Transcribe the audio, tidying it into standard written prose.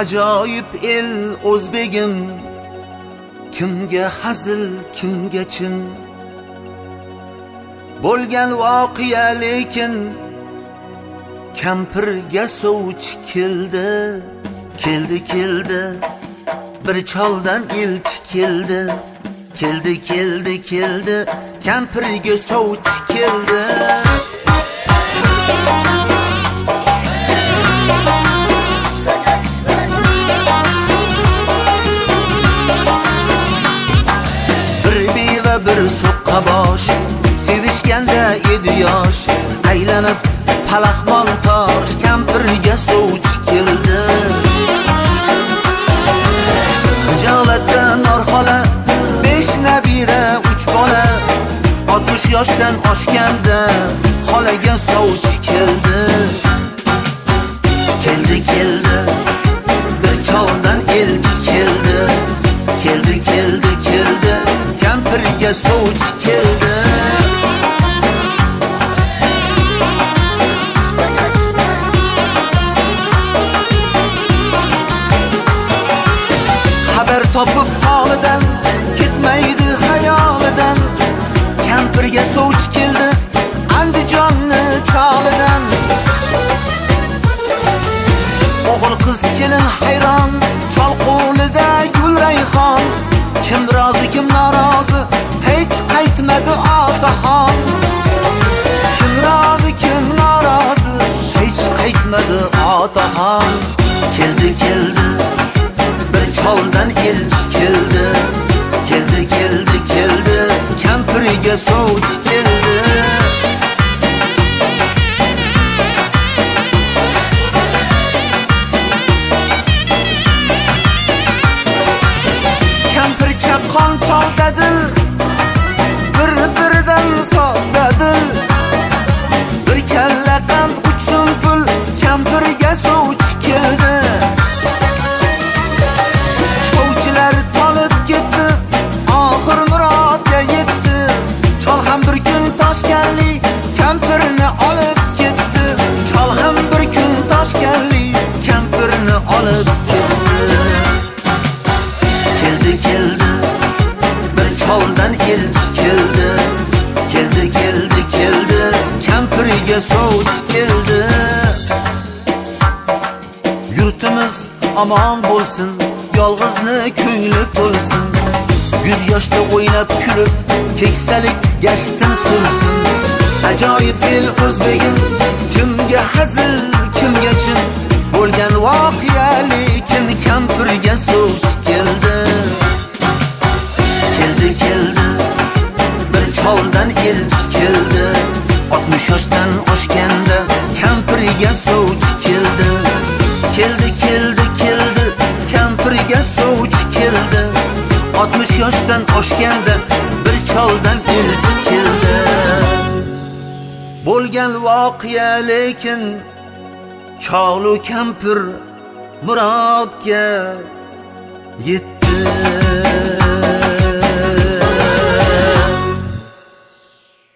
ajoyib el o'zbegim, kimga hazil, kimga chin bo'lgan voqea, lekin kampirga sovchi keldi. Keldi bir choldan elchi keldi. Keldi kampirga sovchi keldi. Bir beva bir so'qqa bosh, sevishganda edi yosh, aylanib palaxmon tosh, kampirga sovchi keldi. Hijolatdan orxola 5 nabira 3 bola, 60 yoshdan oshganda xolaga sovchi keldi. Keldi bir choldan elchi keldi. Keldi kampirga sovchi keldi. Xabar topib holidan ketmaydi xayolidan, kampirga sovchi keldi Andijonni cholidan. O'g'il qiz kelin hayron, chol qo'lida gul rayhon, kim rozi kim norozi hech qaytmadi otaxon. Kim rozi kim norozi hech qaytmadi otaxon. Keldi bir choldan elchi keldi. Keldi kampirga sovchi keldi. Kampir chaqqon choldadil, bir-biridan sodadil. Bir kalla qand uchsun pul, kampirga sovchi keldi. Sovchilar tolib ketdi, oxir murodga yetdi. Chol ham bir kun toshkanli, kampirni olib ketdi. Chol ham bir kun toshkanli, kampirni olib ketdi. Keldi bir choldan elchi keldi. Keldi kampirga sovchi keldi. Yurtimiz omon bo'lsin, yolg'izni ko'ngli to'lsin. 100 yoshda o'ynab kulib, keksalik gashtin sursin. Ajoyib el o'zbegim, kimga hazil, kimga chin bo'lgan voqea, lekin kampirga sovchi keldi. Keldi bir choldan elchi keldi. 60 yoshdan oshganda kampirga sovchi keldi. Keldi kampirga sovchi keldi. 60 yoshdan oshganda bir choldan elchi keldi. Bo'lgan voqea, lekin cholu kampir murodga yetdi.